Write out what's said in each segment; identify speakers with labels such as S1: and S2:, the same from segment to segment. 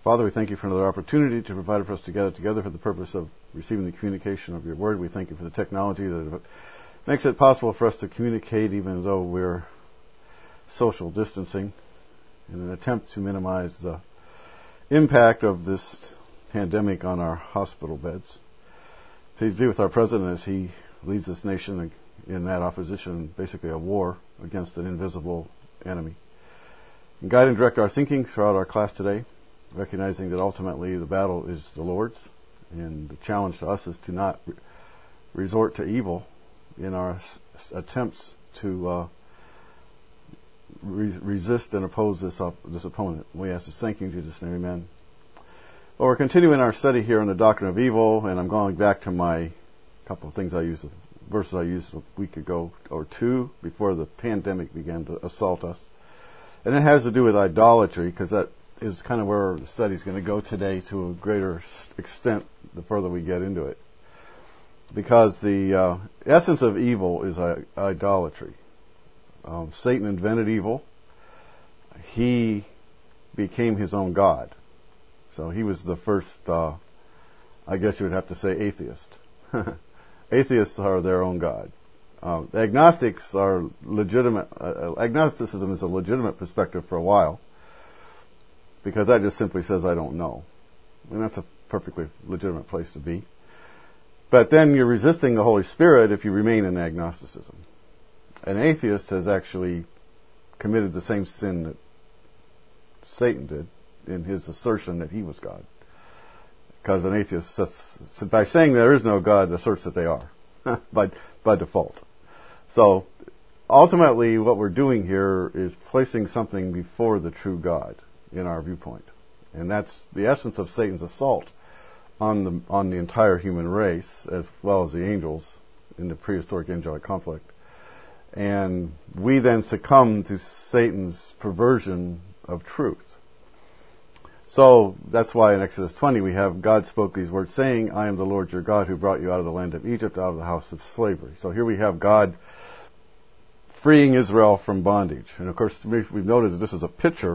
S1: Father, we thank you for another opportunity to provide for us to gather together for the purpose of receiving the communication of your word. We thank you for the technology that makes it possible for us to communicate even though we're social distancing in an attempt to minimize the impact of this pandemic on our hospital beds. Please be with our president as he leads this nation in that opposition, basically a war against an invisible enemy. And guide and direct our thinking throughout our class today, recognizing that ultimately the battle is the Lord's, and the challenge to us is to not resort to evil in our attempts to resist and oppose this opponent. We ask this, thank you in Jesus' name, amen. Well, we're continuing our study here on the doctrine of evil, and I'm going back to my couple of things verses I used a week ago or two before the pandemic began to assault us. And it has to do with idolatry, because that is kind of where the study is going to go today to a greater extent the further we get into it. Because the essence of evil is idolatry. Satan invented evil. He became his own God. So he was the first, I guess you would have to say, atheist. Atheists are their own God. Agnostics are legitimate. Agnosticism is a legitimate perspective for a while, because that just simply says, I don't know. And that's a perfectly legitimate place to be. But then you're resisting the Holy Spirit if you remain in agnosticism. An atheist has actually committed the same sin that Satan did in his assertion that he was God. Because an atheist, by saying there is no God, asserts that they are, by default. So, ultimately, what we're doing here is placing something before the true God in our viewpoint. And that's the essence of Satan's assault on the entire human race, as well as the angels in the prehistoric angelic conflict. And we then succumb to Satan's perversion of truth. So that's why in Exodus 20 we have God spoke these words saying, I am the Lord your God who brought you out of the land of Egypt, out of the house of slavery. So here we have God freeing Israel from bondage. And of course we've noted that this is a picture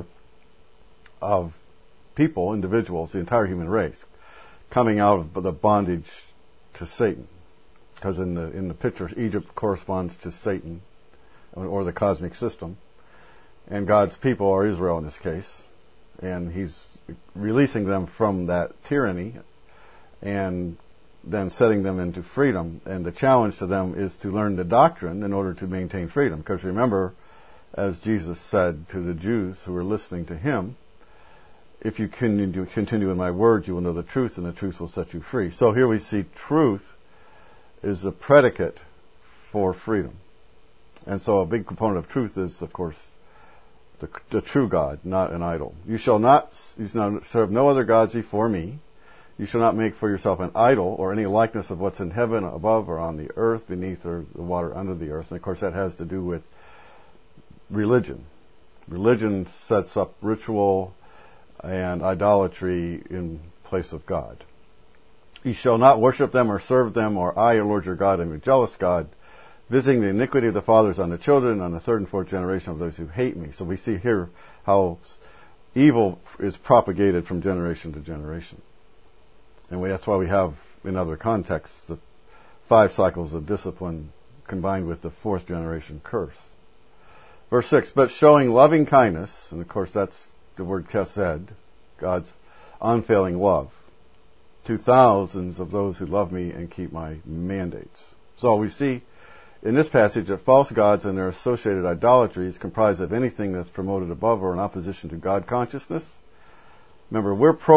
S1: of people, individuals, the entire human race, coming out of the bondage to Satan. Because in the picture, Egypt corresponds to Satan, or the cosmic system. And God's people are Israel in this case. And he's releasing them from that tyranny and then setting them into freedom. And the challenge to them is to learn the doctrine in order to maintain freedom. Because remember, as Jesus said to the Jews who were listening to him, if you continue in my words, you will know the truth, and the truth will set you free. So here we see truth is a predicate for freedom. And so a big component of truth is, of course, the true God, not an idol. You shall serve no other gods before me. You shall not make for yourself an idol or any likeness of what's in heaven above or on the earth beneath or the water under the earth. And of course that has to do with religion. Religion sets up ritual and idolatry in place of God. You shall not worship them or serve them, or I, your Lord your God, am your jealous God, visiting the iniquity of the fathers on the children, on the third and fourth generation of those who hate me. So we see here how evil is propagated from generation to generation. And that's why we have, in other contexts, the 5 cycles of discipline combined with the 4th generation curse. Verse 6, but showing loving kindness, and of course that's the word chesed, God's unfailing love, to thousands of those who love me and keep my mandates. So we see in this passage that false gods and their associated idolatries comprise of anything that's promoted above or in opposition to God consciousness. Remember,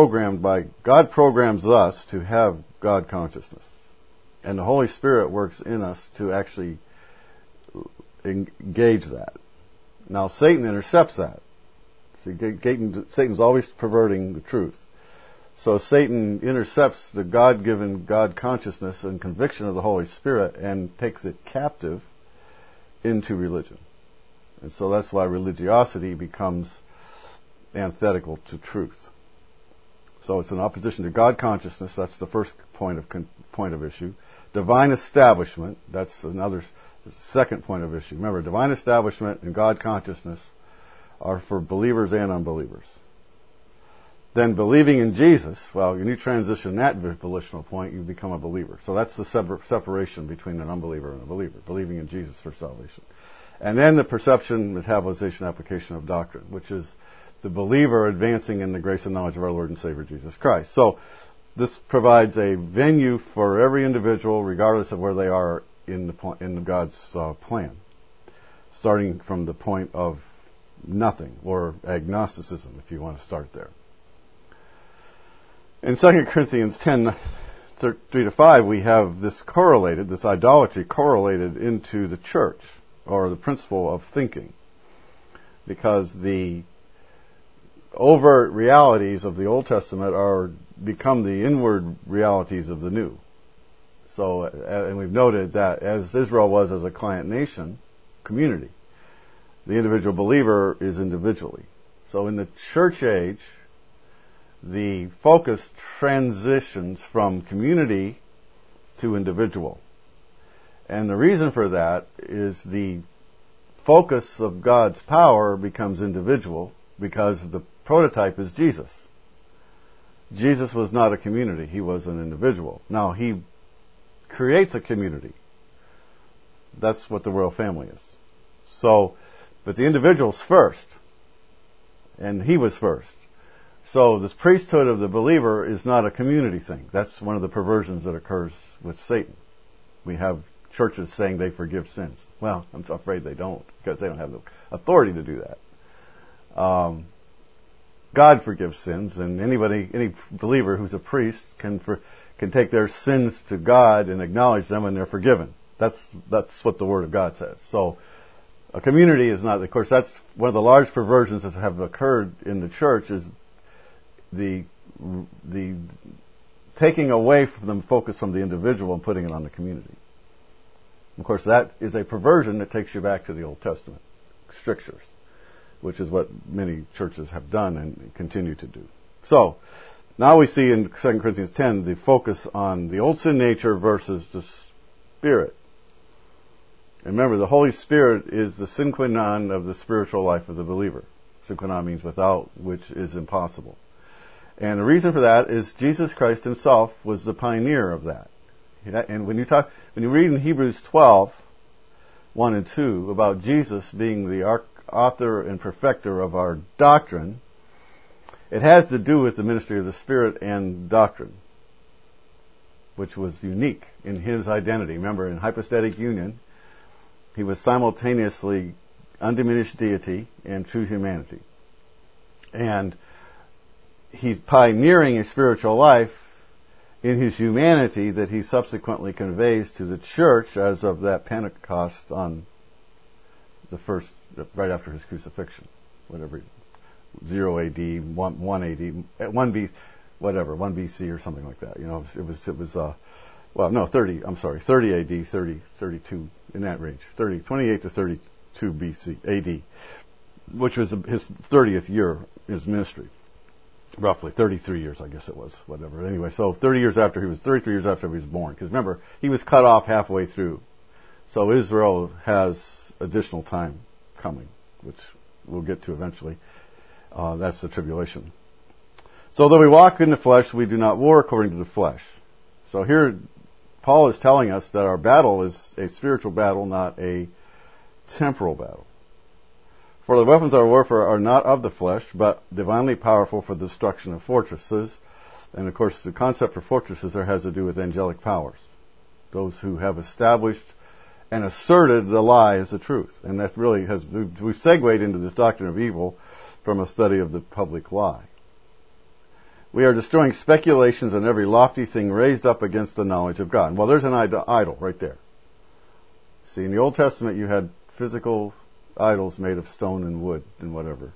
S1: God programs us to have God consciousness. And the Holy Spirit works in us to actually engage that. Now, Satan intercepts that. See, Satan's always perverting the truth. So Satan intercepts the God-given God consciousness and conviction of the Holy Spirit and takes it captive into religion. And so that's why religiosity becomes antithetical to truth. So it's in opposition to God consciousness. That's the first point of issue. Divine establishment. That's another second point of issue. Remember, divine establishment and God consciousness are for believers and unbelievers. then believing in Jesus, well, when you transition that volitional point, you become a believer. So that's the separation between an unbeliever and a believer, believing in Jesus for salvation. And then the perception, metabolization, application of doctrine, which is the believer advancing in the grace and knowledge of our Lord and Savior Jesus Christ. So this provides a venue for every individual, regardless of where they are in God's plan, starting from the point of nothing, or agnosticism, if you want to start there. In 2 Corinthians 10, 3-5, we have this idolatry correlated into the church, or the principle of thinking. Because the overt realities of the Old Testament become the inward realities of the New. So, and we've noted that as Israel was as a client nation, community, the individual believer is individually. So in the church age, the focus transitions from community to individual. And the reason for that is the focus of God's power becomes individual because the prototype is Jesus. Jesus was not a community, he was an individual. Now, he creates a community. That's what the royal family is. So, but the individual's first, and he was first. So this priesthood of the believer is not a community thing. That's one of the perversions that occurs with Satan. We have churches saying they forgive sins. Well, I'm afraid they don't, because they don't have the authority to do that. God forgives sins, and any believer who's a priest can take their sins to God and acknowledge them, and they're forgiven. That's what the Word of God says. So a community is not. Of course, that's one of the large perversions that have occurred in the church is the taking away from the focus from the individual and putting it on the community. Of course, that is a perversion that takes you back to the Old Testament strictures, which is what many churches have done and continue to do. So, now we see in 2 Corinthians 10 the focus on the old sin nature versus the Spirit. And remember, the Holy Spirit is the sine qua non of the spiritual life of the believer. Sine qua non means without which is impossible. And the reason for that is Jesus Christ himself was the pioneer of that. And when you read in Hebrews 12, 1 and 2, about Jesus being the author and perfecter of our doctrine, it has to do with the ministry of the Spirit and doctrine, which was unique in his identity. Remember, in hypostatic union, he was simultaneously undiminished deity and true humanity. And he's pioneering a spiritual life in his humanity that he subsequently conveys to the church as of that Pentecost on the first, right after his crucifixion, whatever, 0 AD, 1 AD, 1 B, whatever, 1 BC or something like that. You know, it was 30 AD, 32, in that range, 28 to 32 BC, AD, which was his 30th year in his ministry. Roughly 33 years, I guess it was, whatever. Anyway, so 33 years after he was born. Because remember, he was cut off halfway through. So Israel has additional time coming, which we'll get to eventually. That's the tribulation. So though we walk in the flesh, we do not war according to the flesh. So here, Paul is telling us that our battle is a spiritual battle, not a temporal battle. For the weapons of our warfare are not of the flesh, but divinely powerful for the destruction of fortresses. And of course, the concept for fortresses there has to do with angelic powers. Those who have established and asserted the lie as the truth. And that really we segued into this doctrine of evil from a study of the public lie. We are destroying speculations and every lofty thing raised up against the knowledge of God. Well, there's an idol right there. See, in the Old Testament you had physical idols made of stone and wood and whatever.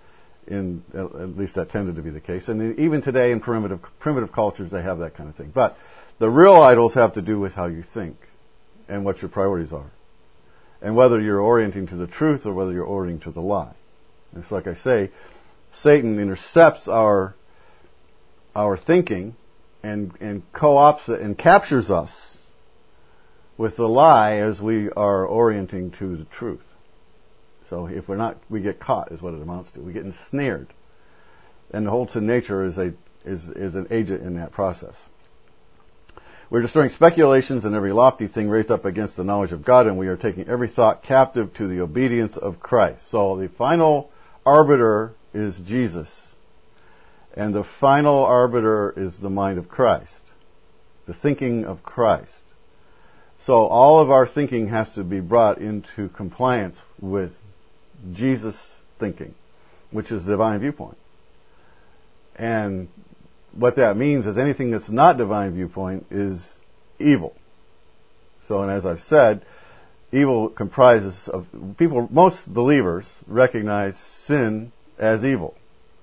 S1: At least that tended to be the case. And even today in primitive cultures they have that kind of thing. But the real idols have to do with how you think and what your priorities are. And whether you're orienting to the truth or whether you're orienting to the lie. And it's like I say, Satan intercepts our thinking and co-opts it and captures us with the lie as we are orienting to the truth. So if we're not, we get caught is what it amounts to. We get ensnared. and the whole sin nature is an agent in that process. We're destroying speculations and every lofty thing raised up against the knowledge of God, and we are taking every thought captive to the obedience of Christ. So the final arbiter is Jesus, and the final arbiter is the mind of Christ, the thinking of Christ. So all of our thinking has to be brought into compliance with Jesus' thinking, which is the divine viewpoint. And what that means is anything that's not divine viewpoint is evil. So, and as I've said, evil comprises of people, most believers recognize sin as evil.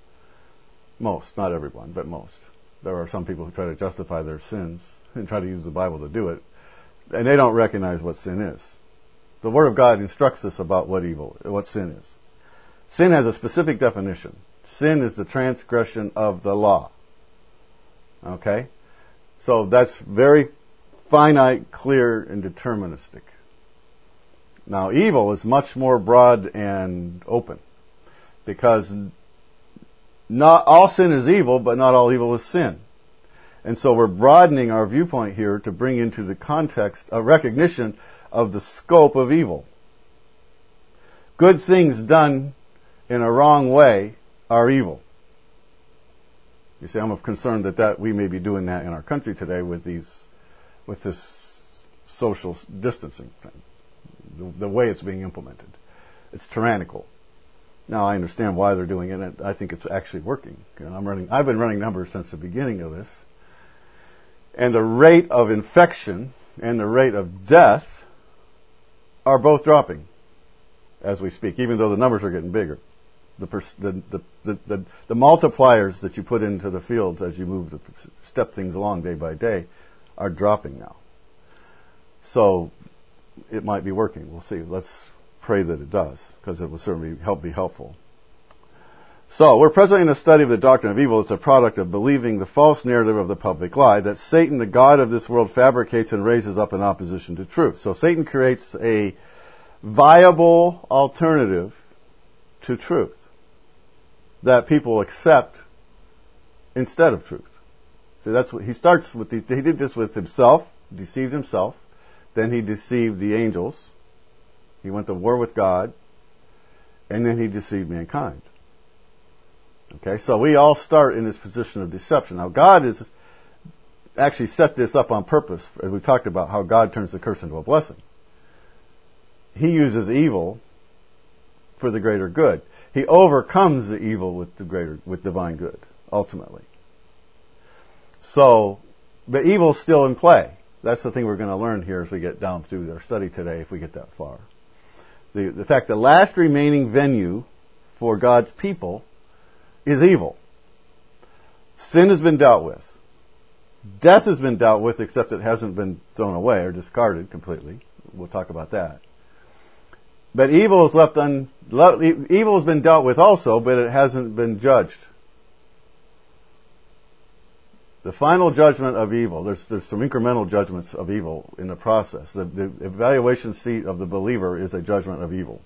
S1: Most, not everyone, but most. There are some people who try to justify their sins and try to use the Bible to do it, and they don't recognize what sin is. The Word of God instructs us about what sin is. Sin has a specific definition. Sin is the transgression of the law. Okay? So that's very finite, clear, and deterministic. Now, evil is much more broad and open, because not all sin is evil, but not all evil is sin. And so we're broadening our viewpoint here to bring into the context a recognition of the scope of evil. Good things done in a wrong way are evil. You see, I'm concerned that we may be doing that in our country today with this social distancing thing, the way it's being implemented. It's tyrannical. Now, I understand why they're doing it, and I think it's actually working. I've been running numbers since the beginning of this, and the rate of infection and the rate of death are both dropping as we speak, even though the numbers are getting bigger. The multipliers that you put into the fields as you move to step things along day by day are dropping now. So it might be working. We'll see. Let's pray that it does, because it will certainly be helpful. So we're presently in a study of the doctrine of evil. It's a product of believing the false narrative of the public lie that Satan, the god of this world, fabricates and raises up in opposition to truth. So Satan creates a viable alternative to truth that people accept instead of truth. So that's what he starts with. He did this with himself, deceived himself. Then he deceived the angels. He went to war with God. And then he deceived mankind. Okay, so we all start in this position of deception. Now, God has actually set this up on purpose. As we talked about how God turns the curse into a blessing. He uses evil for the greater good. He overcomes the evil with divine good, ultimately. So, the evil's still in play. That's the thing we're going to learn here as we get down through our study today, if we get that far. The fact the last remaining venue for God's people is evil. Sin has been dealt with. Death has been dealt with, except it hasn't been thrown away or discarded completely. We'll talk about that. But evil has been dealt with also, but it hasn't been judged. The final judgment of evil, there's some incremental judgments of evil in the process. The evaluation seat of the believer is a judgment of evil.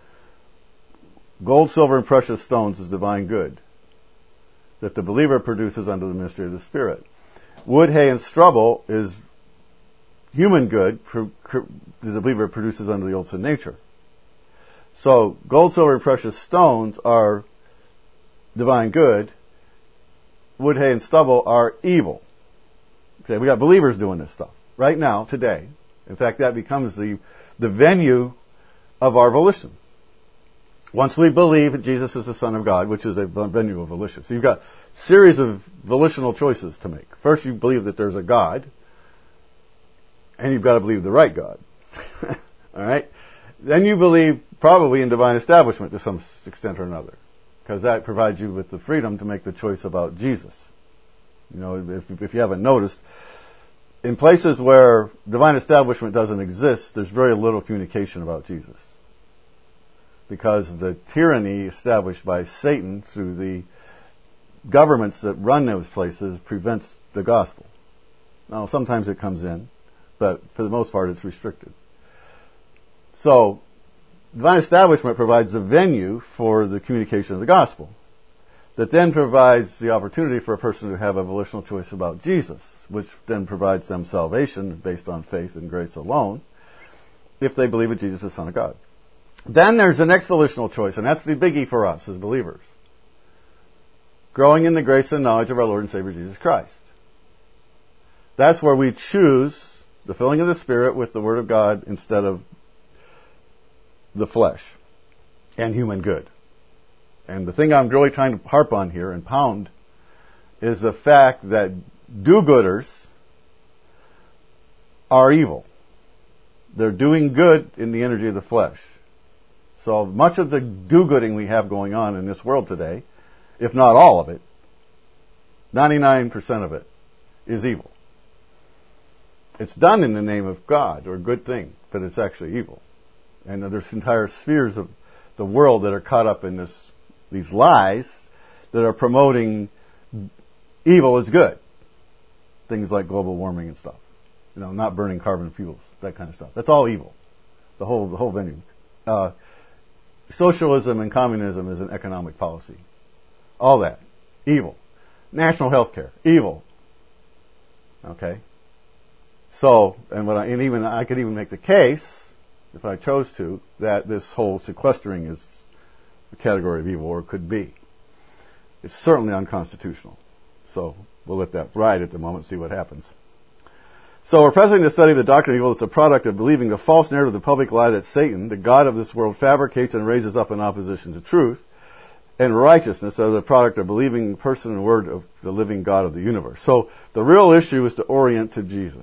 S1: Gold, silver, and precious stones is divine good that the believer produces under the ministry of the Spirit. Wood, hay, and stubble is human good that the believer produces under the old sin nature. So, gold, silver, and precious stones are divine good. Wood, hay, and stubble are evil. Okay, we got believers doing this stuff right now, today. In fact, that becomes the venue of our volition. Once we believe that Jesus is the Son of God, which is a venue of volition. So you've got a series of volitional choices to make. First, you believe that there's a God, and you've got to believe the right God. All right? Then you believe probably in divine establishment to some extent or another, because that provides you with the freedom to make the choice about Jesus. You know, if you haven't noticed, in places where divine establishment doesn't exist, there's very little communication about Jesus, because the tyranny established by Satan through the governments that run those places prevents the gospel. Now, sometimes it comes in, but for the most part, it's restricted. So, divine establishment provides a venue for the communication of the gospel. that then provides the opportunity for a person to have a volitional choice about Jesus, which then provides them salvation based on faith and grace alone, if they believe that Jesus is the Son of God. Then there's the next volitional choice, and that's the biggie for us as believers. Growing in the grace and knowledge of our Lord and Savior Jesus Christ. That's where we choose the filling of the Spirit with the Word of God instead of the flesh and human good. And the thing I'm really trying to harp on here and pound is the fact that do-gooders are evil. They're doing good in the energy of the flesh. So much of the do-gooding we have going on in this world today, if not all of it, 99% of it, is evil. It's done in the name of God, or a good thing, but it's actually evil. And there's entire spheres of the world that are caught up in these lies that are promoting evil as good. Things like global warming and stuff. Not burning carbon fuels, that kind of stuff. That's all evil. The whole venue. Socialism and communism is an economic policy. All that. Evil. National health care. Evil. Okay? So, I could even make the case, if I chose to, that this whole sequestering is a category of evil, or could be. It's certainly unconstitutional. So, we'll let that ride at the moment and see what happens. So we're presenting the study of the doctrine of evil as the product of believing the false narrative of the public lie that Satan, the god of this world, fabricates and raises up in opposition to truth, and righteousness are the product of believing the person and word of the living God of the universe. So the real issue is to orient to Jesus,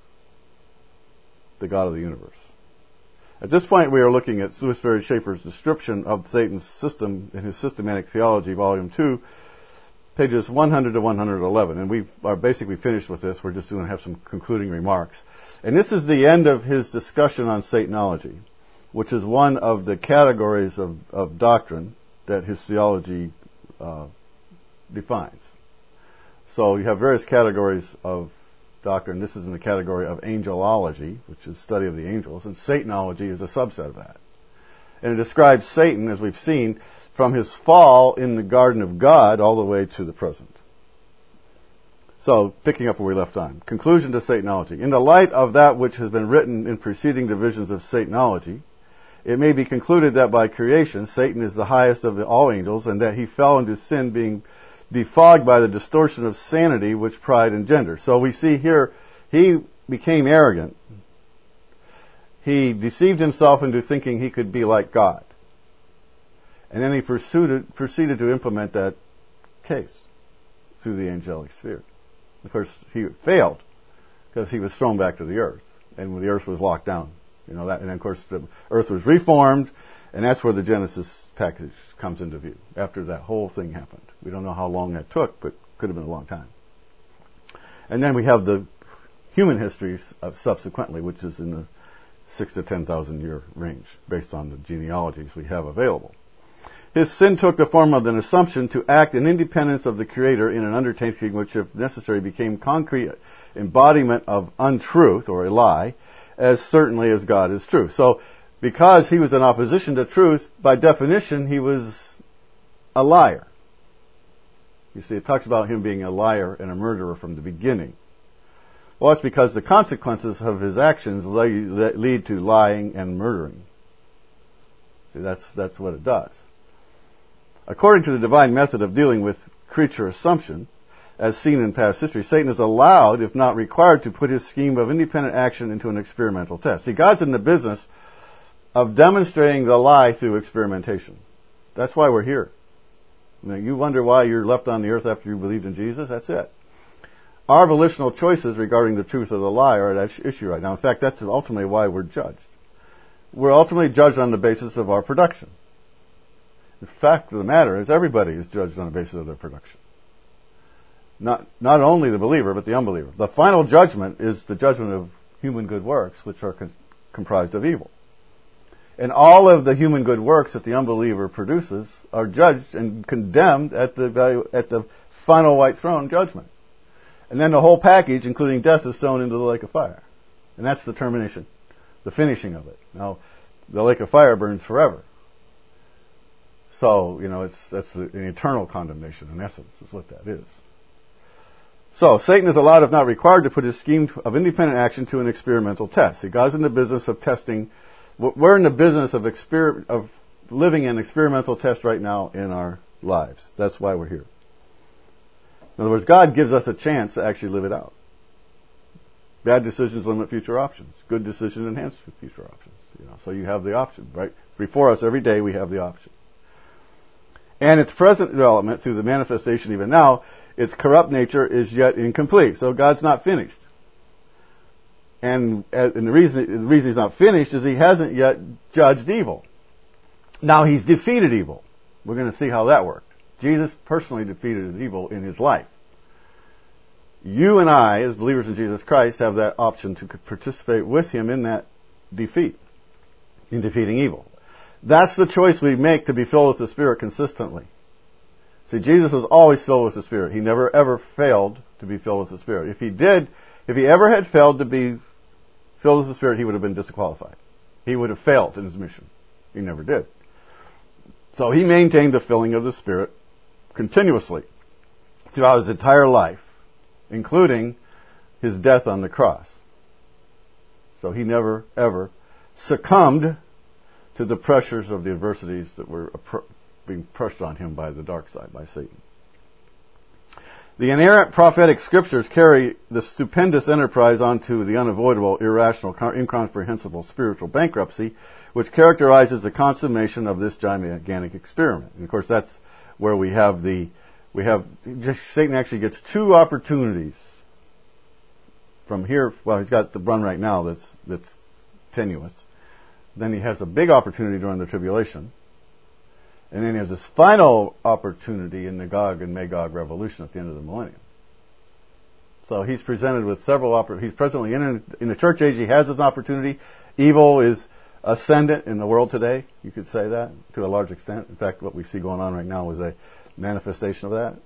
S1: the God of the universe. At this point we are looking at Louis Berry Schaeffer's description of Satan's system in his Systematic Theology, Volume 2, pages 100 to 111. And we are basically finished with this. We're just going to have some concluding remarks. And this is the end of his discussion on Satanology, which is one of the categories of doctrine that his theology defines. So you have various categories of doctrine. This is in the category of angelology, which is study of the angels, and Satanology is a subset of that. And it describes Satan, as we've seen, from his fall in the garden of God all the way to the present. So, picking up where we left on. Conclusion to Satanology. In the light of that which has been written in preceding divisions of Satanology, it may be concluded that by creation, Satan is the highest of all angels, and that he fell into sin, being befogged by the distortion of sanity which pride engenders. So we see here, he became arrogant. He deceived himself into thinking he could be like God. And then he proceeded to implement that case through the angelic sphere. Of course, he failed because he was thrown back to the earth, and when the earth was locked down. And of course the earth was reformed, and that's where the Genesis package comes into view, after that whole thing happened. We don't know how long that took, but could have been a long time. And then we have the human history subsequently, which is in the 6,000 to 10,000 year range, based on the genealogies we have available. His sin took the form of an assumption to act in independence of the Creator in an undertaking which, if necessary, became concrete embodiment of untruth, or a lie, as certainly as God is true. So, because he was in opposition to truth, by definition, he was a liar. You see, it talks about him being a liar and a murderer from the beginning. Well, that's because the consequences of his actions lead to lying and murdering. See, that's what it does. According to the divine method of dealing with creature assumption, as seen in past history, Satan is allowed, if not required, to put his scheme of independent action into an experimental test. See, God's in the business of demonstrating the lie through experimentation. That's why we're here. You wonder why you're left on the earth after you believed in Jesus? That's it. Our volitional choices regarding the truth of the lie are at issue right now. In fact, that's ultimately why we're judged. We're ultimately judged on the basis of our production. The fact of the matter is everybody is judged on the basis of their production. Not only the believer, but the unbeliever. The final judgment is the judgment of human good works, which are comprised of evil. And all of the human good works that the unbeliever produces are judged and condemned at the final white throne judgment. And then the whole package, including death, is thrown into the lake of fire. And that's the termination, the finishing of it. Now, the lake of fire burns forever. So, that's an eternal condemnation in essence, is what that is. So, Satan is allowed, if not required, to put his scheme of independent action to an experimental test. See, God's in the business of testing. We're in the business of living an experimental test right now in our lives. That's why we're here. In other words, God gives us a chance to actually live it out. Bad decisions limit future options. Good decisions enhance future options. So you have the option, right? Before us every day we have the option. And its present development through the manifestation even now, its corrupt nature is yet incomplete. So God's not finished. And the reason he's not finished is he hasn't yet judged evil. Now he's defeated evil. We're going to see how that worked. Jesus personally defeated evil in his life. You and I, as believers in Jesus Christ, have that option to participate with him in that defeat, in defeating evil. That's the choice we make to be filled with the Spirit consistently. See, Jesus was always filled with the Spirit. He never ever failed to be filled with the Spirit. If he ever had failed to be filled with the Spirit, he would have been disqualified. He would have failed in his mission. He never did. So he maintained the filling of the Spirit continuously throughout his entire life, including his death on the cross. So he never ever succumbed to the pressures of the adversities that were being pushed on him by the dark side, by Satan. The inerrant prophetic scriptures carry the stupendous enterprise onto the unavoidable, irrational, incomprehensible spiritual bankruptcy, which characterizes the consummation of this gigantic experiment. And of course, that's where Satan actually gets two opportunities from here. Well, he's got the run right now that's tenuous. Then he has a big opportunity during the tribulation. And then he has this final opportunity in the Gog and Magog revolution at the end of the millennium. So he's presented with several opportunities. He's presently in the church age. He has this opportunity. Evil is ascendant in the world today. You could say that to a large extent. In fact, what we see going on right now is a manifestation of that.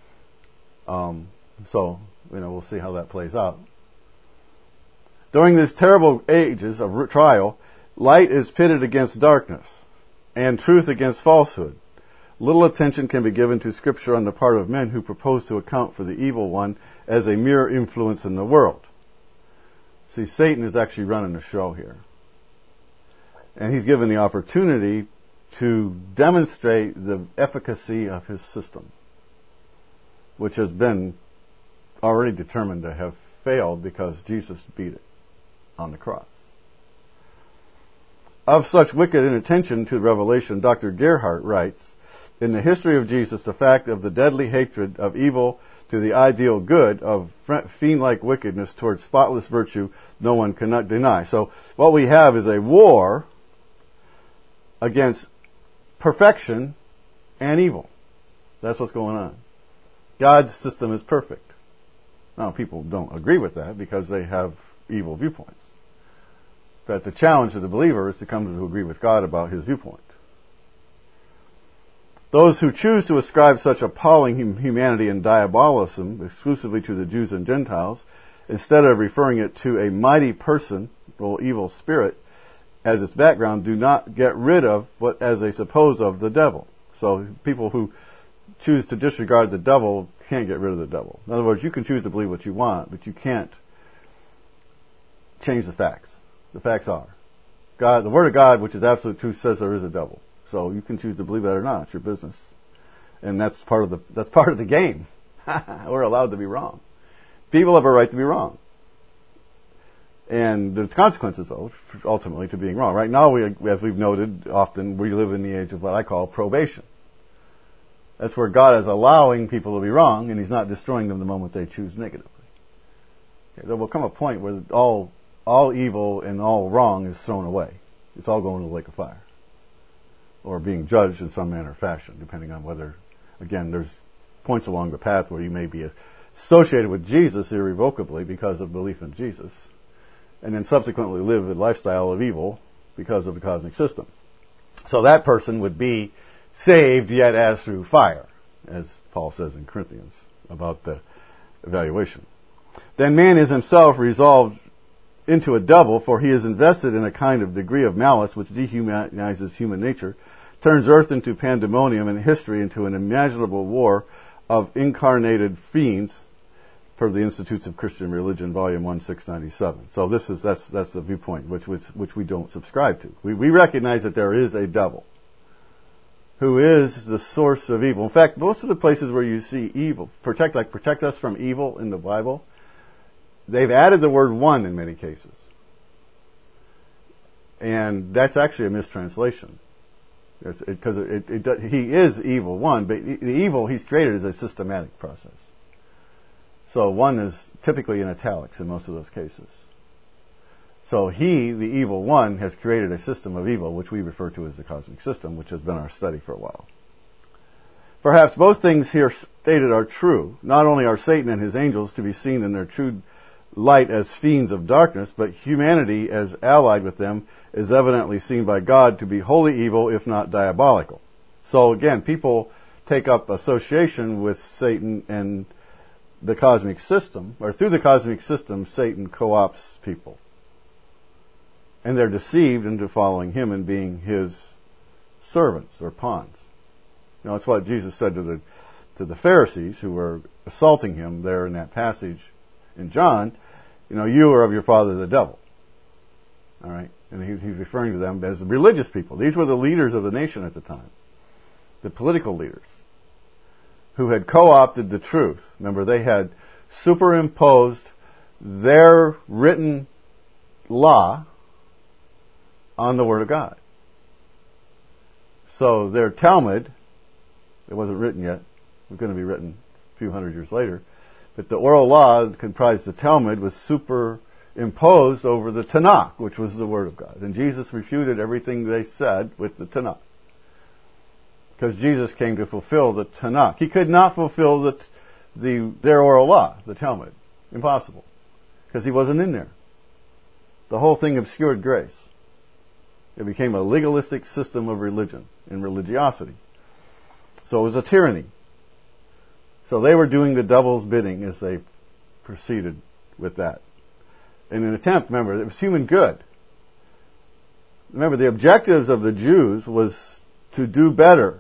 S1: So we'll see how that plays out. During these terrible ages of trial, light is pitted against darkness, and truth against falsehood. Little attention can be given to Scripture on the part of men who propose to account for the evil one as a mere influence in the world. See, Satan is actually running the show here. And he's given the opportunity to demonstrate the efficacy of his system, which has been already determined to have failed because Jesus beat it on the cross. Of such wicked inattention to revelation, Dr. Gerhardt writes, in the history of Jesus, the fact of the deadly hatred of evil to the ideal good, of fiend-like wickedness towards spotless virtue, no one cannot deny. So what we have is a war against perfection and evil. That's what's going on. God's system is perfect. Now, people don't agree with that because they have evil viewpoints. But the challenge of the believer is to come to agree with God about his viewpoint. Those who choose to ascribe such appalling humanity and diabolism exclusively to the Jews and Gentiles, instead of referring it to a mighty person or evil spirit as its background, do not get rid of what as they suppose of the devil. So people who choose to disregard the devil can't get rid of the devil. In other words, you can choose to believe what you want, but you can't change the facts. The facts are God. The Word of God, which is absolute truth, says there is a devil. So you can choose to believe that or not. It's your business, and that's part of the game. We're allowed to be wrong. People have a right to be wrong, and there's consequences, though, ultimately to being wrong. Right now, as we've noted, often we live in the age of what I call probation. That's where God is allowing people to be wrong, and He's not destroying them the moment they choose negatively. Okay, there will come a point where all evil and all wrong is thrown away. It's all going to the lake of fire, or being judged in some manner or fashion, depending on whether, again, there's points along the path where you may be associated with Jesus irrevocably because of belief in Jesus, and then subsequently live a lifestyle of evil because of the cosmic system. So that person would be saved yet as through fire, as Paul says in Corinthians about the evaluation. Then man is himself resolved into a devil, for he is invested in a kind of degree of malice which dehumanizes human nature turns earth into pandemonium and history into an imaginable war of incarnated fiends, per the Institutes of Christian Religion, Volume 1, 697. So that's the viewpoint which we don't subscribe to. We recognize that there is a devil who is the source of evil. In fact, most of the places where you see evil, protect us from evil in the Bible, they've added the word one in many cases. And that's actually a mistranslation. Because he is evil, one, but the evil he's created is a systematic process. So one is typically in italics in most of those cases. So he, the evil one, has created a system of evil, which we refer to as the cosmic system, which has been our study for a while. Perhaps both things here stated are true. Not only are Satan and his angels to be seen in their true light as fiends of darkness, but humanity, as allied with them, is evidently seen by God to be wholly evil, if not diabolical. So again, people take up association with Satan and the cosmic system, or through the cosmic system, Satan co-opts people. And they're deceived into following him and being his servants or pawns. You know, that's what Jesus said to the Pharisees who were assaulting him there in that passage in John. You know, you are of your father the devil. All right? And he's referring to them as the religious people. These were the leaders of the nation at the time. The political leaders who had co-opted the truth. Remember, they had superimposed their written law on the Word of God. So their Talmud, it wasn't written yet, it was going to be written a few hundred years later, but the oral law that comprised the Talmud was superimposed over the Tanakh, which was the Word of God. And Jesus refuted everything they said with the Tanakh. Because Jesus came to fulfill the Tanakh. He could not fulfill their oral law, the Talmud. Impossible. Because he wasn't in there. The whole thing obscured grace. It became a legalistic system of religion and religiosity. So it was a tyranny. So they were doing the devil's bidding as they proceeded with that. In an attempt, remember, it was human good. Remember, the objectives of the Jews was to do better.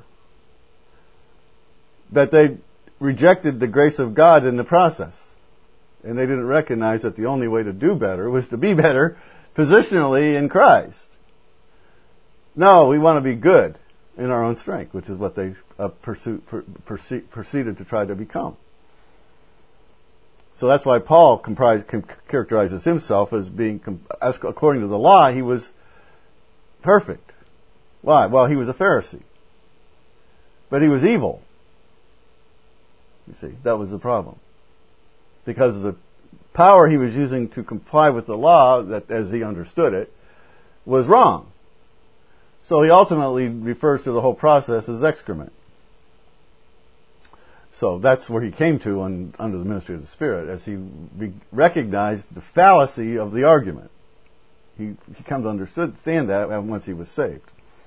S1: That they rejected the grace of God in the process. And they didn't recognize that the only way to do better was to be better positionally in Christ. No, we want to be good in our own strength, which is what they proceeded to try to become. So that's why Paul characterizes himself as being, according to the law, he was perfect. Why? Well, he was a Pharisee. But he was evil. You see, that was the problem. Because the power he was using to comply with the law, that as he understood it, was wrong. So he ultimately refers to the whole process as excrement. So that's where he came to under the ministry of the Spirit, as he recognized the fallacy of the argument. He came to understand that once he was saved.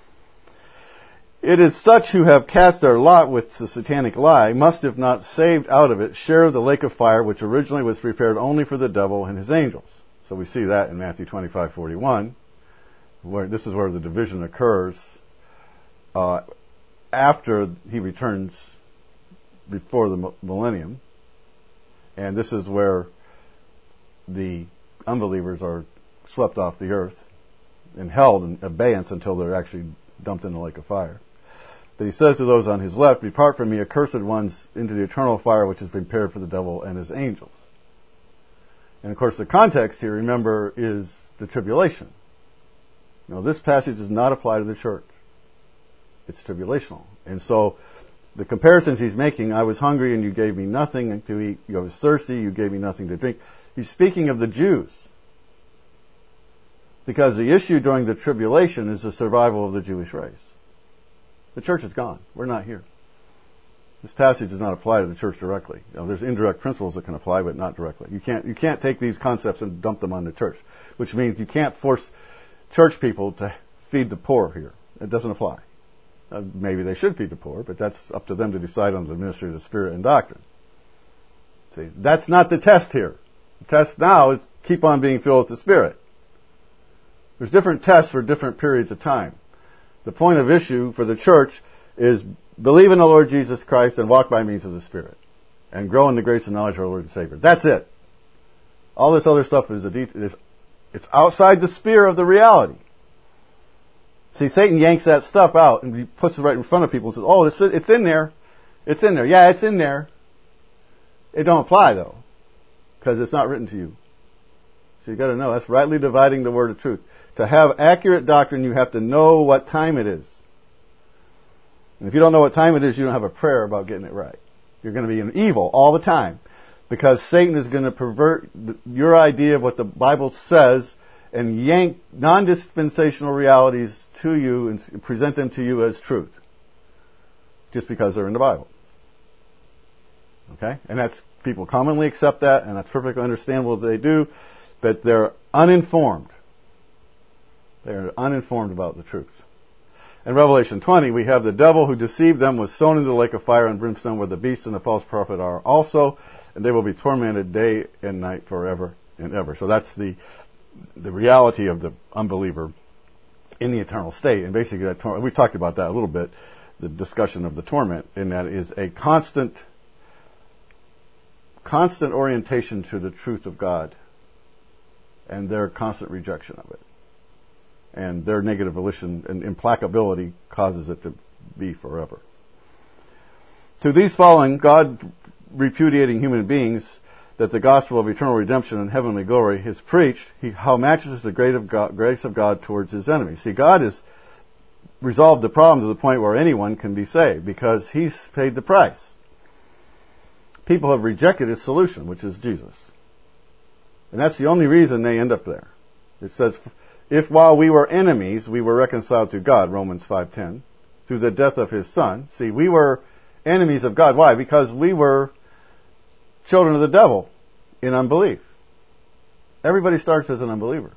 S1: It is such who have cast their lot with the satanic lie must, if not saved out of it, share the lake of fire which originally was prepared only for the devil and his angels. So we see that in Matthew 25:41, where this is where the division occurs after he returns before the millennium, and this is where the unbelievers are swept off the earth and held in abeyance until they're actually dumped in the lake of fire. But he says to those on his left, "Depart from me, accursed ones, into the eternal fire which is prepared for the devil and his angels." And of course the context here, remember, is the tribulation. Now this passage does not apply to the church. It's tribulational. And so the comparisons he's making, I was hungry and you gave me nothing to eat. I was thirsty, you gave me nothing to drink. He's speaking of the Jews. Because the issue during the tribulation is the survival of the Jewish race. The church is gone. We're not here. This passage does not apply to the church directly. You know, there's indirect principles that can apply, but not directly. You can't take these concepts and dump them on the church, which means you can't force church people to feed the poor here. It doesn't apply. Maybe they should feed the poor, but that's up to them to decide on the ministry of the Spirit and doctrine. See, that's not the test here. The test now is keep on being filled with the Spirit. There's different tests for different periods of time. The point of issue for the church is believe in the Lord Jesus Christ and walk by means of the Spirit. And grow in the grace and knowledge of our Lord and Savior. That's it. All this other stuff it's outside the sphere of the reality. See, Satan yanks that stuff out and he puts it right in front of people and says, oh, it's in there. It's in there. Yeah, it's in there. It don't apply, though, because it's not written to you. So you've got to know, that's rightly dividing the word of truth. To have accurate doctrine, you have to know what time it is. And if you don't know what time it is, you don't have a prayer about getting it right. You're going to be in evil all the time, because Satan is going to pervert your idea of what the Bible says and yank non-dispensational realities to you and present them to you as truth, just because they're in the Bible. Okay? And people commonly accept that, and that's perfectly understandable that they do, but they're uninformed. They're uninformed about the truth. In Revelation 20, we have the devil who deceived them was thrown into the lake of fire and brimstone where the beast and the false prophet are also, and they will be tormented day and night forever and ever. So that's the reality of the unbeliever in the eternal state. And basically, we talked about that a little bit, the discussion of the torment, and that is a constant orientation to the truth of God and their constant rejection of it. And their negative volition and implacability causes it to be forever. To these following, God repudiating human beings, that the gospel of eternal redemption and heavenly glory is preached, how matches the grace of God towards his enemies. See, God has resolved the problem to the point where anyone can be saved, because he's paid the price. People have rejected his solution, which is Jesus. And that's the only reason they end up there. It says, if while we were enemies, we were reconciled to God, Romans 5:10, through the death of his Son. See, we were enemies of God. Why? Because we were children of the devil in unbelief. Everybody starts as an unbeliever.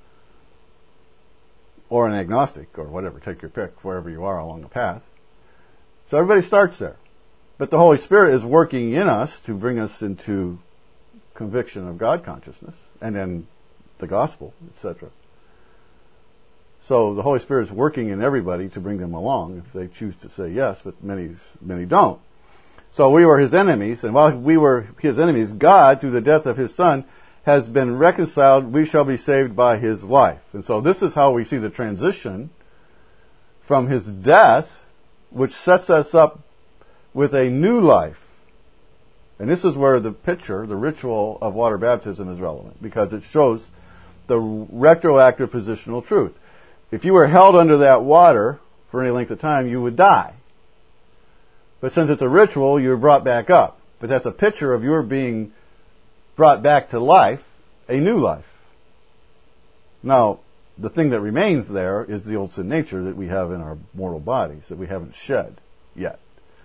S1: Or an agnostic, or whatever. Take your pick, wherever you are along the path. So everybody starts there. But the Holy Spirit is working in us to bring us into conviction of God consciousness, and then the gospel, etc. So the Holy Spirit is working in everybody to bring them along if they choose to say yes, but many don't. So we were his enemies, and while we were his enemies, God, through the death of his Son, has been reconciled. We shall be saved by his life. And so this is how we see the transition from his death, which sets us up with a new life. And this is where the picture, the ritual of water baptism is relevant, because it shows the retroactive positional truth. If you were held under that water for any length of time, you would die. But since it's a ritual, you're brought back up. But that's a picture of your being brought back to life, a new life. Now, the thing that remains there is the old sin nature that we have in our mortal bodies, that we haven't shed yet.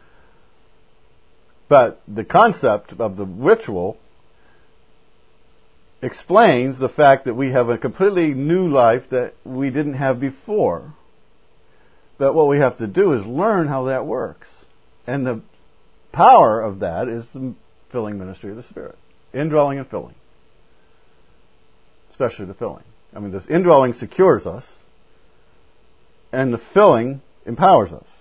S1: But the concept of the ritual explains the fact that we have a completely new life that we didn't have before. But what we have to do is learn how that works. And the power of that is the filling ministry of the Spirit. Indwelling and filling. Especially the filling. I mean, this indwelling secures us, and the filling empowers us.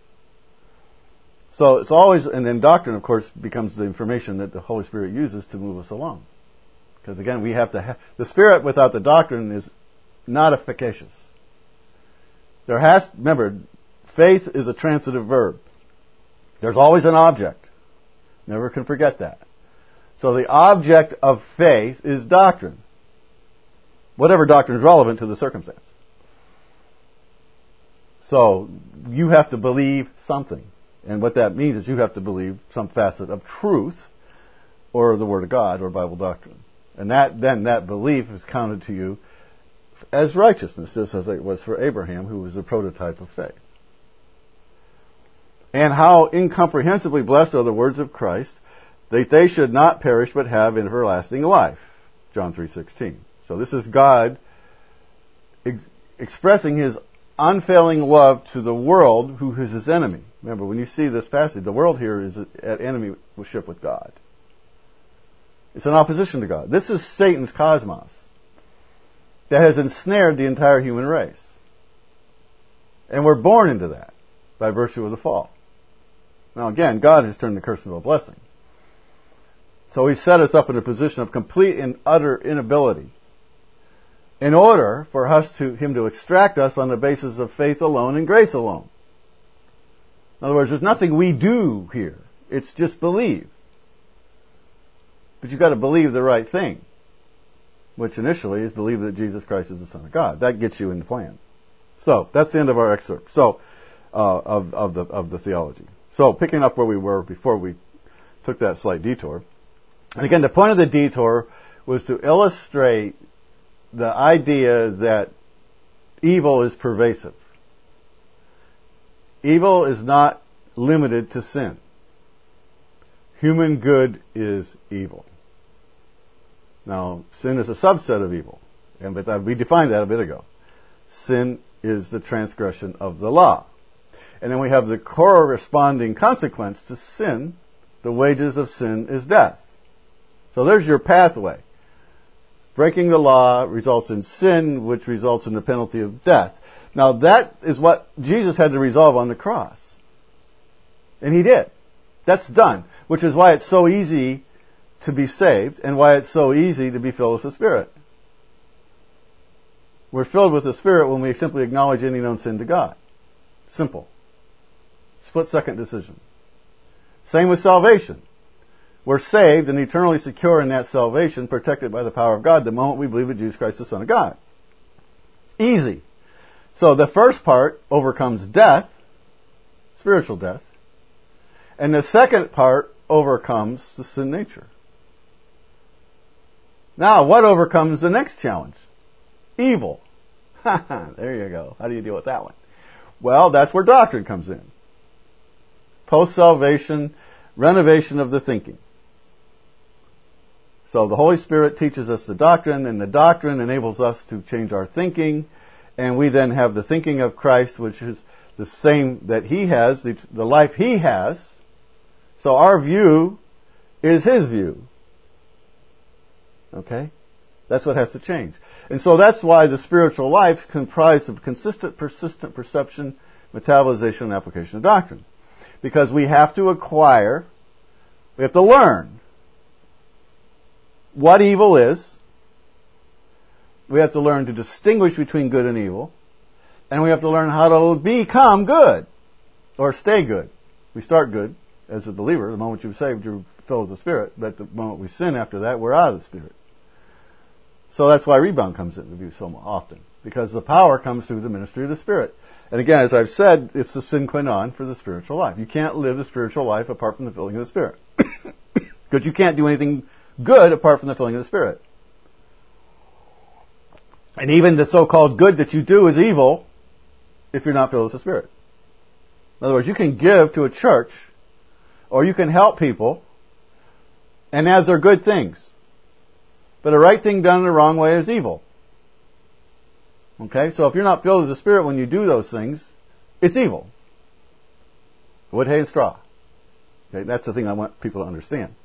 S1: So it's always, and then doctrine, of course, becomes the information that the Holy Spirit uses to move us along. Because again, we have to have, the Spirit without the doctrine is not efficacious. Remember, faith is a transitive verb. There's always an object. Never can forget that. So the object of faith is doctrine. Whatever doctrine is relevant to the circumstance. So you have to believe something. And what that means is you have to believe some facet of truth, or the Word of God, or Bible doctrine. And that belief is counted to you as righteousness, just as it was for Abraham, who was the prototype of faith. And how incomprehensibly blessed are the words of Christ, that they should not perish but have everlasting life. John 3:16. So this is God expressing his unfailing love to the world, who is his enemy. Remember, when you see this passage, the world here is at enemyship with God. It's in opposition to God. This is Satan's cosmos that has ensnared the entire human race. And we're born into that by virtue of the fall. Now again, God has turned the curse into a blessing. So He set us up in a position of complete and utter inability in order for Him to extract us on the basis of faith alone and grace alone. In other words, there's nothing we do here. It's just believe. But you've got to believe the right thing, which initially is believe that Jesus Christ is the Son of God. That gets you in the plan. So that's the end of our excerpt. So of the theology. So picking up where we were before we took that slight detour. And again, the point of the detour was to illustrate the idea that evil is pervasive. Evil is not limited to sin. Human good is evil. Now, sin is a subset of evil. But we defined that a bit ago. Sin is the transgression of the law. And then we have the corresponding consequence to sin. The wages of sin is death. So there's your pathway. Breaking the law results in sin, which results in the penalty of death. Now that is what Jesus had to resolve on the cross. And He did. That's done. Which is why it's so easy to be saved and why it's so easy to be filled with the Spirit. We're filled with the Spirit when we simply acknowledge any known sin to God. Simple. Split-second decision. Same with salvation. We're saved and eternally secure in that salvation, protected by the power of God the moment we believe in Jesus Christ, the Son of God. Easy. So the first part overcomes death, spiritual death, and the second part overcomes the sin nature. Now, what overcomes the next challenge? Evil. There you go. How do you deal with that one? Well, that's where doctrine comes in. Post-salvation, renovation of the thinking. So the Holy Spirit teaches us the doctrine, and the doctrine enables us to change our thinking, and we then have the thinking of Christ, which is the same that He has, the life He has. So our view is His view. Okay? That's what has to change. And so that's why the spiritual life is comprised of consistent, persistent perception, metabolization, and application of doctrine. Because we have to acquire, we have to learn what evil is. We have to learn to distinguish between good and evil. And we have to learn how to become good. Or stay good. We start good as a believer. The moment you're saved, you're filled with the Spirit. But the moment we sin after that, we're out of the Spirit. So that's why rebound comes into view so often. Because the power comes through the ministry of the Spirit. And again, as I've said, it's the sine qua non for the spiritual life. You can't live the spiritual life apart from the filling of the Spirit. Because you can't do anything good apart from the filling of the Spirit. And even the so-called good that you do is evil if you're not filled with the Spirit. In other words, you can give to a church, or you can help people, and as they're good things. But a right thing done in the wrong way is evil. Okay? So if you're not filled with the Spirit when you do those things, it's evil. Wood, hay, and straw. Okay? That's the thing I want people to understand.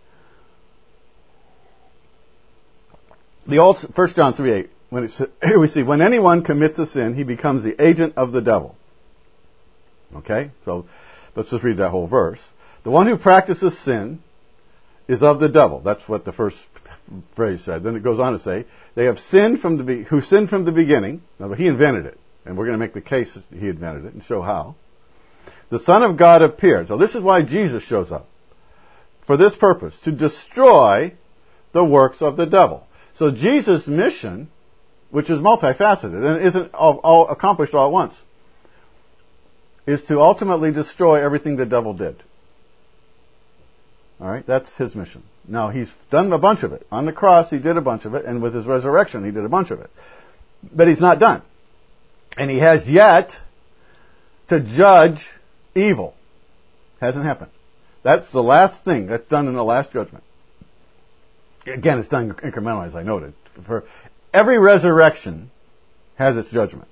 S1: The old 1 John 3:8. Here we see, when anyone commits a sin, he becomes the agent of the devil. Okay? So let's just read that whole verse. The one who practices sin is of the devil. That's what the first phrase said. Then it goes on to say, they have sinned who sinned from the beginning. Now, he invented it. And we're going to make the case that he invented it and show how. The Son of God appeared. So this is why Jesus shows up. For this purpose, to destroy the works of the devil. So Jesus' mission, which is multifaceted and isn't all accomplished all at once, is to ultimately destroy everything the devil did. All right, that's his mission. Now, he's done a bunch of it. On the cross, he did a bunch of it, and with his resurrection, he did a bunch of it. But he's not done. And he has yet to judge evil. Hasn't happened. That's the last thing that's done in the last judgment. Again, it's done incrementally, as I noted. For every resurrection has its judgment.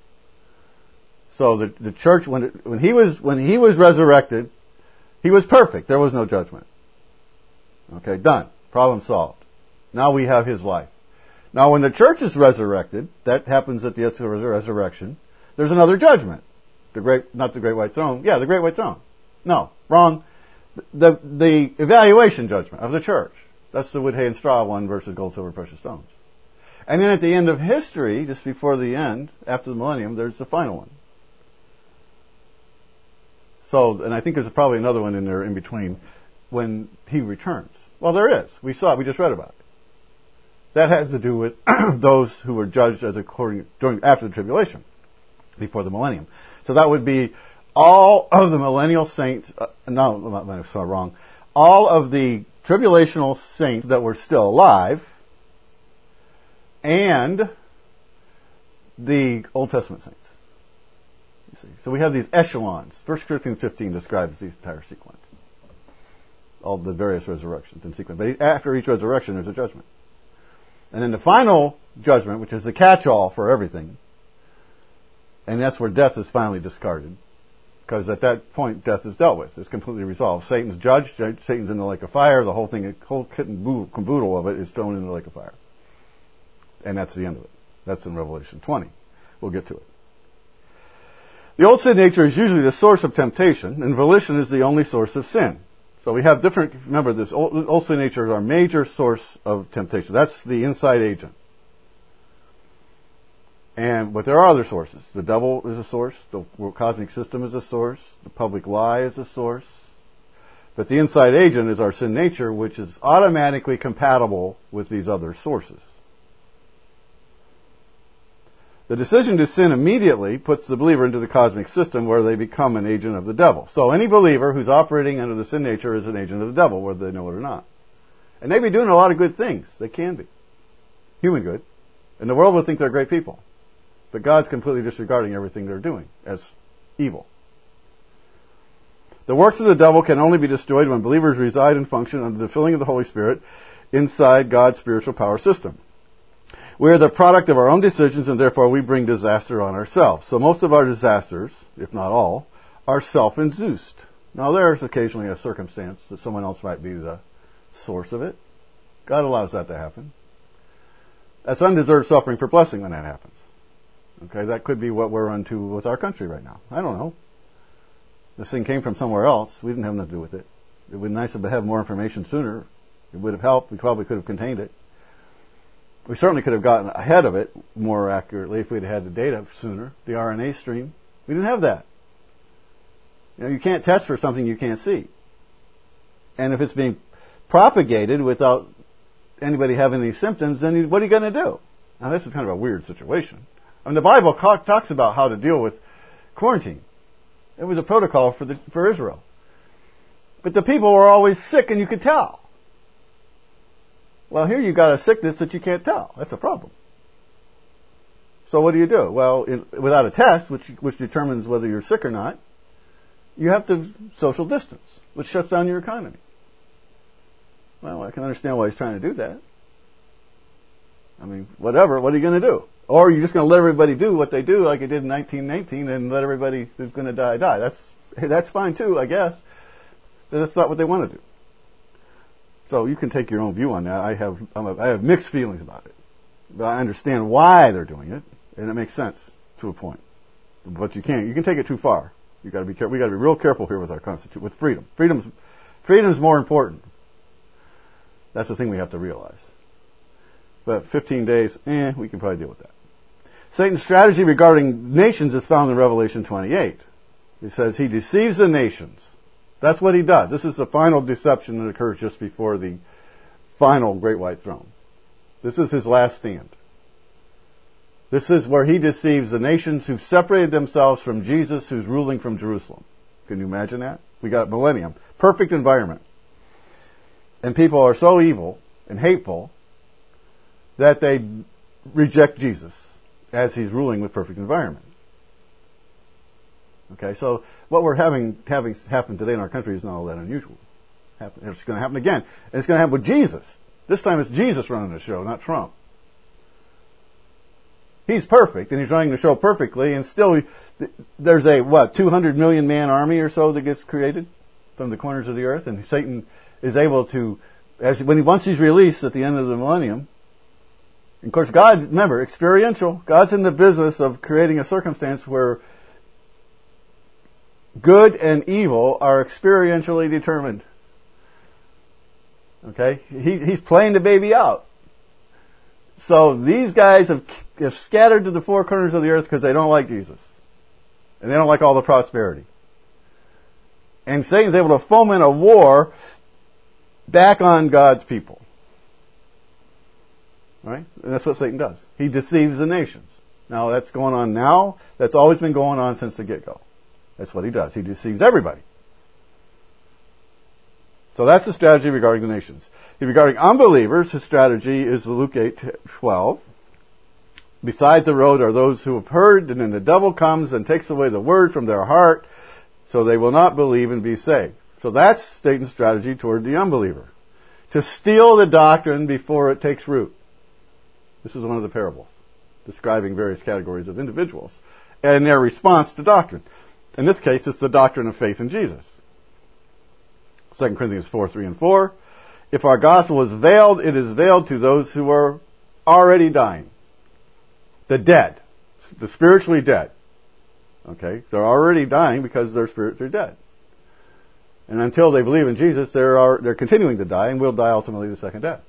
S1: So the church, when he was resurrected, he was perfect. There was no judgment. Okay, done. Problem solved. Now we have his life. Now when the church is resurrected, that happens at the end of the resurrection, there's another judgment. Not the Great White Throne. Yeah, the Great White Throne. No, wrong. The evaluation judgment of the church. That's the wood, hay, and straw one versus gold, silver, precious stones. And then at the end of history, just before the end, after the millennium, there's the final one. So, and I think there's probably another one in there in between when he returns. Well, there is. We saw it. We just read about it. That has to do with those who were judged as after the tribulation, before the millennium. So that would be all of the millennial saints. All of the tribulational saints that were still alive, and the Old Testament saints. You see. So we have these echelons. 1 Corinthians 15 describes the entire sequence. All the various resurrections in sequence. But after each resurrection, there's a judgment. And then the final judgment, which is the catch-all for everything, and that's where death is finally discarded. Because at that point, death is dealt with. It's completely resolved. Satan's judged. Satan's in the lake of fire. The whole thing, the whole kit and caboodle of it is thrown in the lake of fire. And that's the end of it. That's in Revelation 20. We'll get to it. The old sin nature is usually the source of temptation, and volition is the only source of sin. So we have different, remember, this old sin nature is our major source of temptation. That's the inside agent. But there are other sources. The devil is a source. The cosmic system is a source. The public lie is a source. But the inside agent is our sin nature, which is automatically compatible with these other sources. The decision to sin immediately puts the believer into the cosmic system where they become an agent of the devil. So any believer who's operating under the sin nature is an agent of the devil, whether they know it or not. And they be doing a lot of good things. They can be. Human good. And the world will think they're great people. But God's completely disregarding everything they're doing as evil. The works of the devil can only be destroyed when believers reside and function under the filling of the Holy Spirit inside God's spiritual power system. We are the product of our own decisions, and therefore we bring disaster on ourselves. So most of our disasters, if not all, are self-induced. Now there's occasionally a circumstance that someone else might be the source of it. God allows that to happen. That's undeserved suffering for blessing when that happens. Okay, that could be what we're unto with our country right now. I don't know. This thing came from somewhere else. We didn't have nothing to do with it. It would be nice to have more information sooner. It would have helped. We probably could have contained it. We certainly could have gotten ahead of it more accurately if we'd had the data sooner. The RNA stream. We didn't have that. You can't test for something you can't see. And if it's being propagated without anybody having any symptoms, then what are you going to do? Now this is kind of a weird situation. I mean, the Bible talks about how to deal with quarantine. It was a protocol for Israel. But the people were always sick and you could tell. Well, here you got a sickness that you can't tell. That's a problem. So what do? Well, without a test, which determines whether you're sick or not, you have to social distance, which shuts down your economy. Well, I can understand why he's trying to do that. I mean, whatever. What are you going to do? Or you're just going to let everybody do what they do like it did in 1919 and let everybody who's going to die. That's fine too, I guess. But that's not what they want to do. So you can take your own view on that. I have mixed feelings about it. But I understand why they're doing it, and it makes sense to a point. But you can take it too far. You got to be careful. We got to be real careful here with our Constitution, with freedom. Freedom's more important. That's the thing we have to realize. But 15 days, we can probably deal with that. Satan's strategy regarding nations is found in Revelation 28. It says he deceives the nations. That's what he does. This is the final deception that occurs just before the final great white throne. This is his last stand. This is where he deceives the nations who've separated themselves from Jesus, who's ruling from Jerusalem. Can you imagine that? We got millennium. Perfect environment. And people are so evil and hateful that they reject Jesus as he's ruling with perfect environment. Okay, so what we're having happen today in our country is not all that unusual. It's going to happen again. And it's going to happen with Jesus. This time it's Jesus running the show, not Trump. He's perfect, and he's running the show perfectly, and still there's a, 200 million man army or so that gets created from the corners of the earth, and Satan is able to, once he's released at the end of the millennium, and of course God, remember, experiential, God's in the business of creating a circumstance where good and evil are experientially determined. Okay? He's playing the baby out. So these guys have scattered to the four corners of the earth because they don't like Jesus. And they don't like all the prosperity. And Satan's able to foment a war back on God's people. Right? And that's what Satan does. He deceives the nations. Now, that's going on now. That's always been going on since the get-go. That's what he does. He deceives everybody. So that's the strategy regarding the nations. Regarding unbelievers, his strategy is Luke 8:12. Beside the road are those who have heard, and then the devil comes and takes away the word from their heart, so they will not believe and be saved. So that's Satan's strategy toward the unbeliever. To steal the doctrine before it takes root. This is one of the parables, describing various categories of individuals and their response to doctrine. In this case, it's the doctrine of faith in Jesus. 2 Corinthians 4:3 and 4. If our gospel is veiled, it is veiled to those who are already dying. The dead. The spiritually dead. Okay? They're already dying because their spirits are dead. And until they believe in Jesus, they're continuing to die and will die ultimately the second death.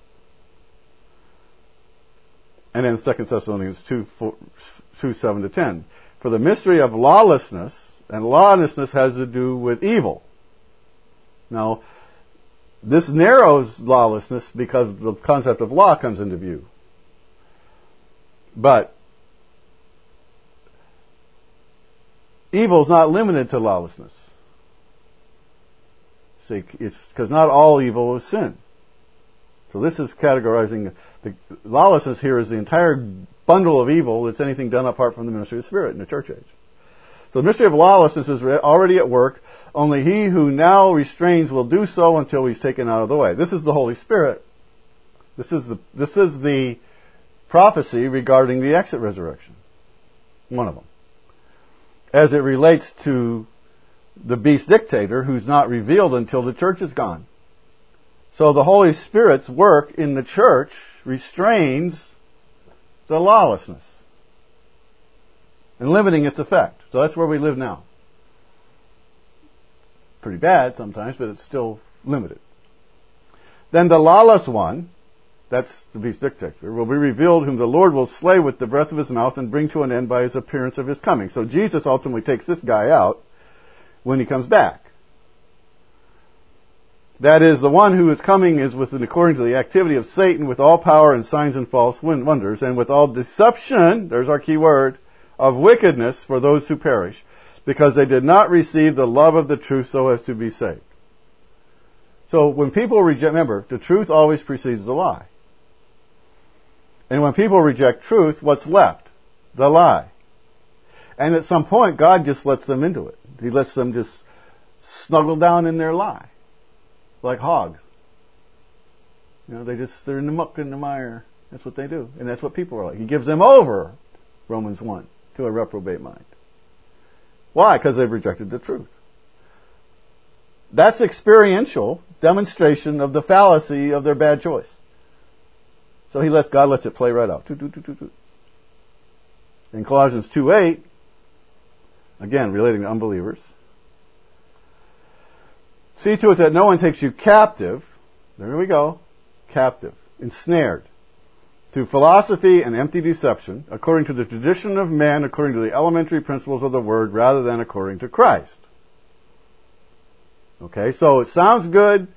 S1: And then 2 Thessalonians 2:7-10. For the mystery of lawlessness, and lawlessness has to do with evil. Now, this narrows lawlessness because the concept of law comes into view. But evil is not limited to lawlessness. See, it's because not all evil is sin. So this is categorizing the lawlessness here is the entire bundle of evil that's anything done apart from the ministry of the Spirit in the church age. So the mystery of lawlessness is already at work. Only he who now restrains will do so until he's taken out of the way. This is the Holy Spirit. This is the prophecy regarding the exit resurrection. One of them. As it relates to the beast dictator who's not revealed until the church is gone. So the Holy Spirit's work in the church restrains the lawlessness and limiting its effect. So that's where we live now. Pretty bad sometimes, but it's still limited. Then the lawless one, that's the beast dictator, will be revealed, whom the Lord will slay with the breath of his mouth and bring to an end by his appearance of his coming. So Jesus ultimately takes this guy out when he comes back. That is, the one who is coming is according to the activity of Satan, with all power and signs and false wonders, and with all deception, there's our key word, of wickedness for those who perish, because they did not receive the love of the truth so as to be saved. So when people reject, remember, the truth always precedes the lie. And when people reject truth, what's left? The lie. And at some point, God just lets them into it. He lets them just snuggle down in their lie. Like hogs. You know, they're in the muck and the mire. That's what they do. And that's what people are like. He gives them over, Romans 1, to a reprobate mind. Why? Because they've rejected the truth. That's experiential demonstration of the fallacy of their bad choice. So God lets it play right out. In Colossians 2:8, again, relating to unbelievers, see to it that no one takes you captive, there we go, captive, ensnared, through philosophy and empty deception, according to the tradition of man, according to the elementary principles of the Word, rather than according to Christ. Okay, so it sounds good.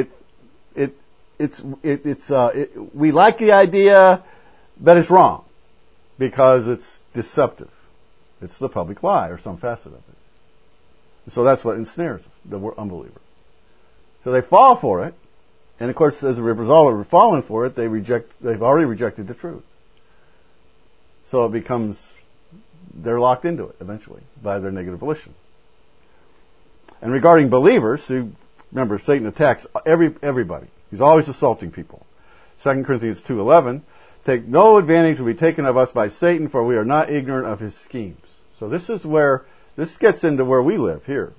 S1: We like the idea, but it's wrong because it's deceptive. It's the public lie or some facet of it. So that's what ensnares the unbeliever. So they fall for it, and of course, as a result of falling for it, they've already rejected the truth. So it becomes, they're locked into it eventually by their negative volition. And regarding believers, remember, Satan attacks everybody. He's always assaulting people. 2 Corinthians 2:11, take no advantage will be taken of us by Satan, for we are not ignorant of his schemes. So this gets into where we live here.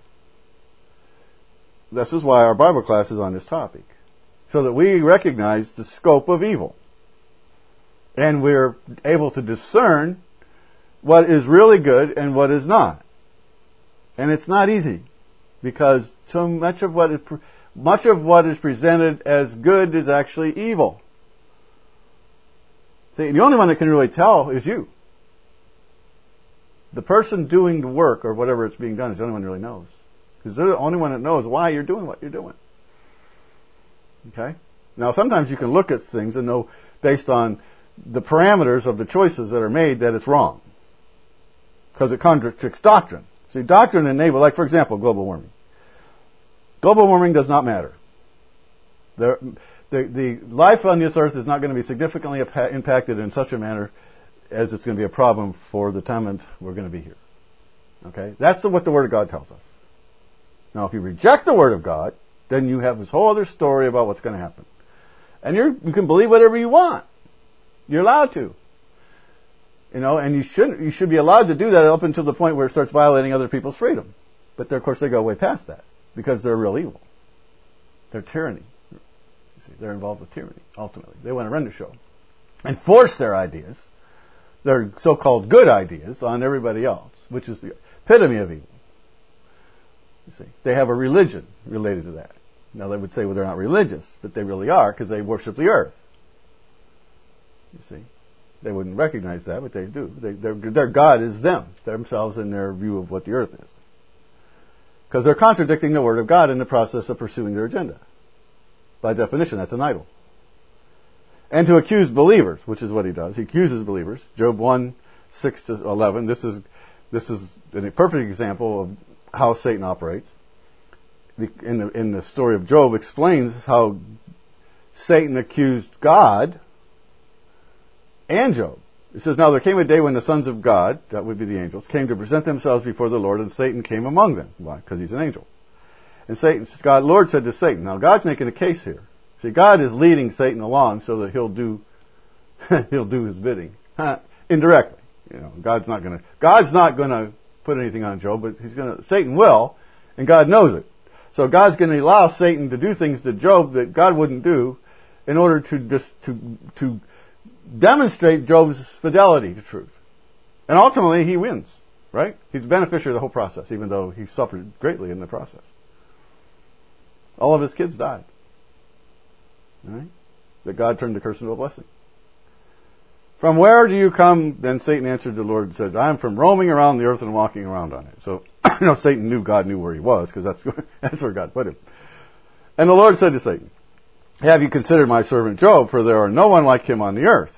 S1: This is why our Bible class is on this topic. So that we recognize the scope of evil. And we're able to discern what is really good and what is not. And it's not easy, because so much of what is presented as good is actually evil. See, the only one that can really tell is you. The person doing the work, or whatever it's being done, is the only one who really knows. Because they're the only one that knows why you're doing what you're doing. Okay? Now, sometimes you can look at things and know, based on the parameters of the choices that are made, that it's wrong. Because it contradicts doctrine. See, doctrine enables, like for example, global warming. Global warming does not matter. The life on this earth is not going to be significantly impacted in such a manner as it's going to be a problem for the time that we're going to be here. Okay? That's what the Word of God tells us. Now, if you reject the Word of God, then you have this whole other story about what's going to happen. And you can believe whatever you want. You're allowed to. You know, and you should be allowed to do that up until the point where it starts violating other people's freedom. But of course they go way past that, because they're real evil. They're tyranny. You see, they're involved with tyranny, ultimately. They want to run the show and force their ideas, their so-called good ideas, on everybody else, which is the epitome of evil. You see, they have a religion related to that. Now they would say, well, they're not religious, but they really are, because they worship the earth. You see, they wouldn't recognize that, but they do. Their God is themselves in their view of what the earth is. Because they're contradicting the Word of God in the process of pursuing their agenda. By definition, that's an idol. And to accuse believers, which is what he does. He accuses believers. Job 1, 6 to 11. This is a perfect example of how Satan operates. In the story of Job explains how Satan accused God and Job. It says, now there came a day when the sons of God, that would be the angels, came to present themselves before the Lord, and Satan came among them. Why? Because he's an angel. And Lord said to Satan, now God's making a case here. See, God is leading Satan along so that he'll do his bidding. Indirectly. You know, God's not gonna put anything on Job, but Satan will, and God knows it. So God's going to allow Satan to do things to Job that God wouldn't do, in order to demonstrate Job's fidelity to truth. And ultimately, he wins, right? He's the beneficiary of the whole process, even though he suffered greatly in the process. All of his kids died. All right? But God turned the curse into a blessing. From where do you come? Then Satan answered the Lord and said, I am from roaming around the earth and walking around on it. So, Satan knew God knew where he was, because that's where God put him. And the Lord said to Satan, have you considered my servant Job? For there are no one like him on the earth,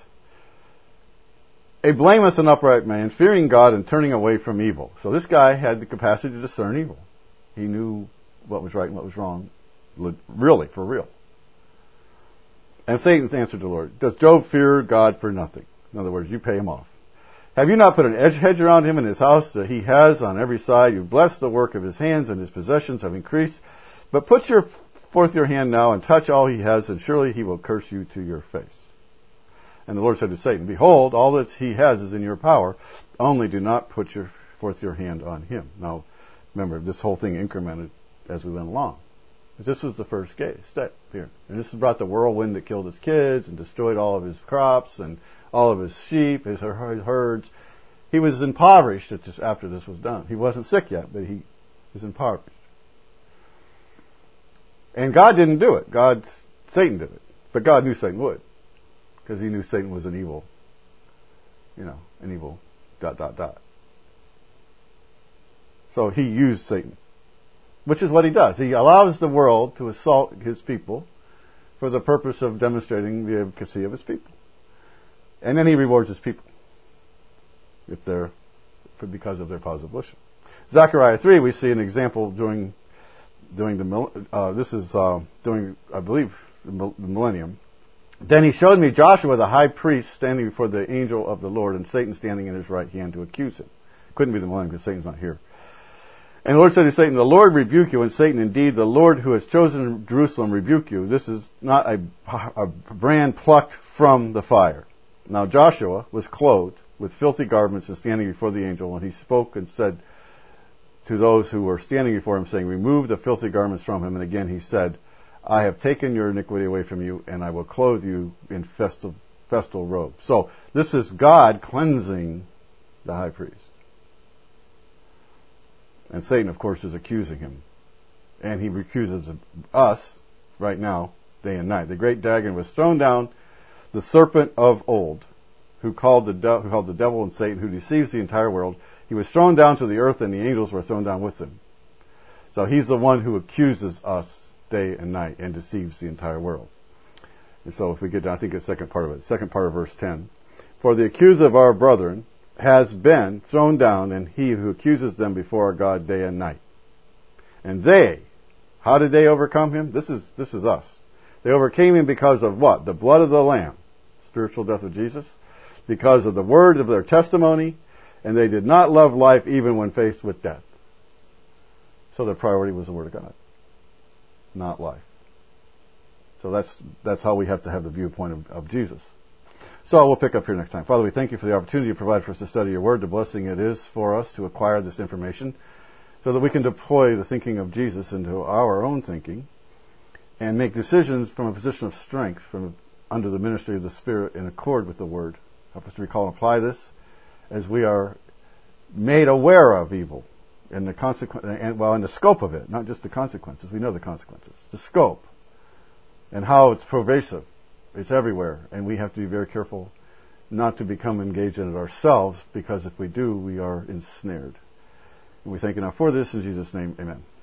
S1: a blameless and upright man, fearing God and turning away from evil. So this guy had the capacity to discern evil. He knew what was right and what was wrong, really, for real. And Satan answered the Lord, does Job fear God for nothing? In other words, you pay him off. Have you not put an hedge around him and his house that he has on every side? You've blessed the work of his hands, and his possessions have increased. But put forth your hand now and touch all he has, and surely he will curse you to your face. And the Lord said to Satan, behold, all that he has is in your power. Only do not put forth your hand on him. Now, remember, this whole thing incremented as we went along. This was the first step here. And this brought the whirlwind that killed his kids and destroyed all of his crops and all of his sheep, his herds. He was impoverished after this was done. He wasn't sick yet, but he was impoverished. And God didn't do it. Satan did it. But God knew Satan would. Because he knew Satan was an evil. So he used Satan. Which is what he does. He allows the world to assault his people for the purpose of demonstrating the efficacy of his people. And then he rewards his people because of their positive worship. Zechariah 3, we see an example during I believe, the millennium. Then he showed me Joshua the high priest standing before the angel of the Lord, and Satan standing in his right hand to accuse him. Couldn't be the millennium because Satan's not here. And the Lord said to Satan, the Lord rebuke you, and Satan, indeed, the Lord who has chosen Jerusalem rebuke you. This is not a brand plucked from the fire. Now Joshua was clothed with filthy garments and standing before the angel, and he spoke and said to those who were standing before him, saying, remove the filthy garments from him. And again he said, I have taken your iniquity away from you, and I will clothe you in festal robes. So this is God cleansing the high priest. And Satan, of course, is accusing him. And he accuses us right now, day and night. The great dragon was thrown down, the serpent of old, who called the devil and Satan, who deceives the entire world. He was thrown down to the earth, and the angels were thrown down with him. So he's the one who accuses us day and night and deceives the entire world. And so if we get down, I think it's the second part of it. Second part of verse 10. For the accuser of our brethren has been thrown down, and he who accuses them before our God day and night. And they, how did they overcome him? This is us. They overcame him because of what? The blood of the Lamb, spiritual death of Jesus, because of the word of their testimony, and they did not love life even when faced with death. So their priority was the Word of God, not life. So that's how we have to have the viewpoint of Jesus. So we'll pick up here next time. Father, we thank you for the opportunity you provide for us to study your Word, the blessing it is for us to acquire this information, so that we can deploy the thinking of Jesus into our own thinking and make decisions from a position of strength from under the ministry of the Spirit in accord with the Word. Help us to recall and apply this as we are made aware of evil and the and the scope of it, not just the consequences. We know the consequences. The scope and how it's pervasive. It's everywhere, and we have to be very careful not to become engaged in it ourselves, because if we do, we are ensnared. And we thank you now for this in Jesus' name. Amen.